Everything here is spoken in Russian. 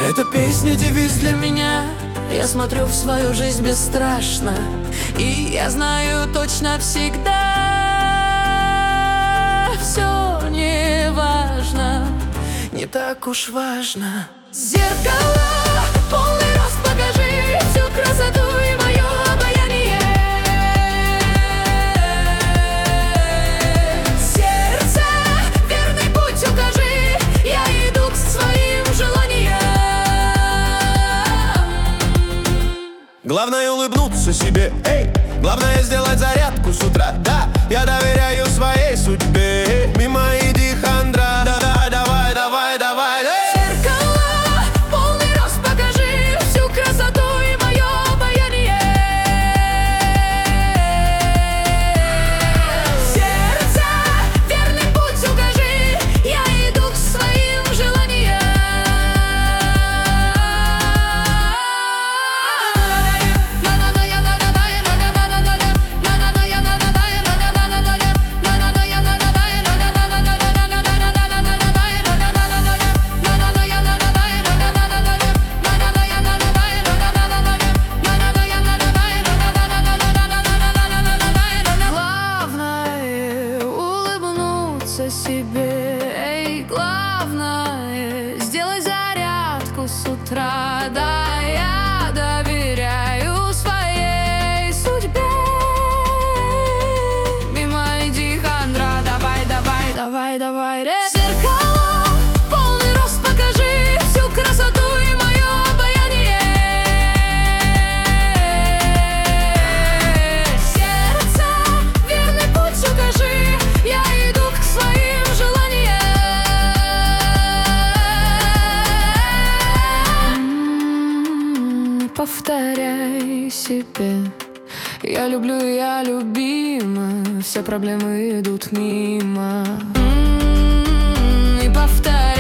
Эта песня девиз для меня. Я смотрю в свою жизнь бесстрашно, и я знаю точно всегда: все не важно, не так уж важно. Зеркала, полный рост, покажи всю красоту и мое обаяние. Сердце, верный путь укажи, я иду к своим желаниям. Главное улыбнуться себе, эй! Главное сделать зарядку с утра, да! Я доверяю своей судьбе. Мимо иди, хандра, да-да, давай, давай, давай, эй! Зеркала, полный рост, покажи всю красоту и мое обаяние. Сердце, верный путь укажи, я иду к своим желаниям. Себе, эй, главное, сделай зарядку с утра, да, я доверяю своей судьбе. Мимо иди, хандра, давай, давай, давай, давай, зеркала, полный рост, покажи всю красоту и мое обаяние. Сердце, верный путь укажи, я иду к своим желаниям. Повторяй себе: я люблю, я любима, все проблемы идут мимо. И повторяй